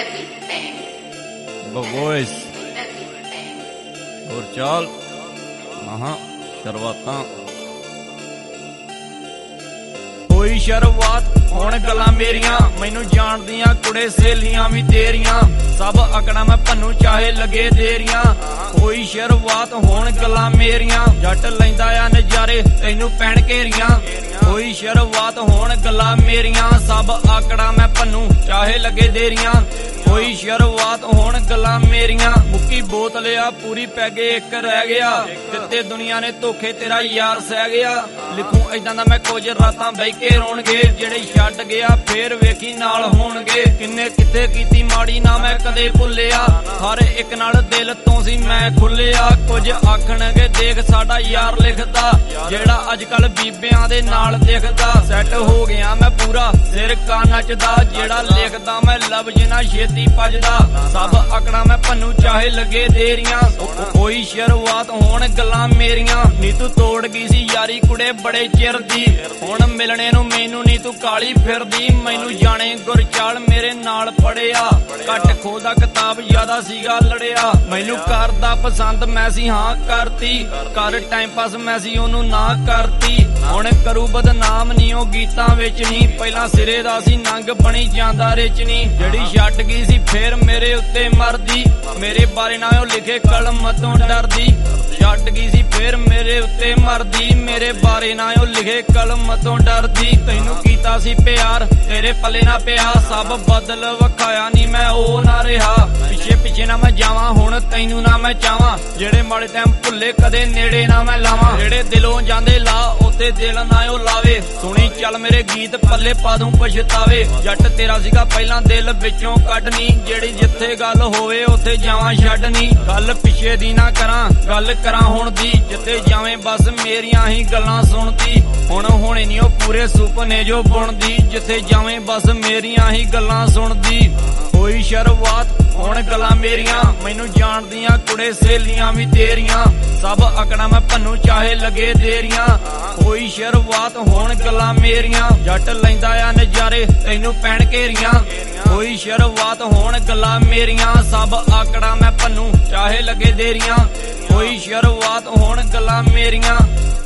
voice और चाल शुरुआत कोई शुरुआत हुण गल्लां मेरियां मैनू जानदियां कुड़े सहेलियां भी तेरियां सब अकड़ा मैं भन्नू चाहे लगे देरियां कोई शुरुआत हुण गल्लां मेरियां जट लैंदा आ नजारे तैनू पैण घेरियां कोई शुरुआत हुण गल्लां मेरियां सब आकड़ा मैं भन्नू चाहे लगे देरियां कोई शुरुआत हुण गल्लां मेरियां मुक्की बोतल आ पूरी पैगे एक रह गया दित्ते दुनिया ने धोखे तेरा यार सह गया लिखूं इदां दा मैं कुछ रातां बह के रोणगे जेड़े छड्ड गया फेर वेखी नाल होणगे किन्ने किथे कीती माड़ी ना मैं कदे भुल्लिया हर एक नाल दिल तो सी मैं खुल्लिया कुछ आखणगे देख साडा यार लिखदा जेड़ा अजकल बीबियां दे नाल दिखदा सैट हो गया मैं पूरा सिर का नचदा जेड़ा लिखदा मैं लफ्ज ना छेती भजदा सब आकड़ा मैं भन्नू चाहे लगे देरियां कोई शुरुआत होण गल्लां मेरियां नी तू तोड़ गई सी यारी कुड़े बड़े चिर दी हुण मिलने नू मैनू नी तू काली फिरदी मैनू जाने गुरचाल मेरे नाल पढ़िया घट खोदा किताब ज्यादा सीगा लड़िया मैनू करदा पसंद मैं सी हां करती कर टाइम पास मैं सी ओनू ना करती हुण करू बदनाम नी ओ गीतां विच नी पहला सिरे दा सी नंग बनी जांदा रिच नी जड़ी छड्ड गई सी फिर मेरे उत्ते मरदी मेरे बारे ना ओ लिखे कलम तो डरदी छड्ड गई सी फिर मेरे उत्ते मरदी मेरे बारे ना ओ लिखे कलम तो डरदी तैनू कीता सी प्यार तेरे पले ना पिया सब बदल वखाया नी मैं ओ ना रहा पिछे पिछे ना मैं जावां हुण तैनू ना मैं चावां जेड़े माड़े टाइम भुल्ले कदे नेड़े ना मैं लावां जेड़े दिलों जांदे ला ओते दिल ना ओ लावे सुनी चल मेरे गीत पल्ले पा दूं पछतावे जट तेरा सीगा पहला दिल विचों कढनी जेड़ी जिथे गल होवे उथे जावां छड्डनी गल पिछे दी ना करां गल करां हुण दी जिथे जावें बस मेरियां ही गल्लां सुणदी हुण होणे नी ओ पूरे सुपने जो बुणदी जिथे जावें बस मेरियां ही गल्लां सुणदी कोई शुरुआत हुण गल्लां मेरियां मैनू जानदियां कुड़े सहेलियां भी तेरियां सब अकड़ा मैं भन्नू चाहे लगे देरियां कोई शुरुआत हुण गल्लां मेरियां जट लैंदा आ नजारे तैनू पैण घेरियां कोई शुरुआत हुण गल्लां मेरियां सब आकड़ा मैं भन्नू चाहे लगे देरियां कोई शुरुआत हुण गल्लां मेरियां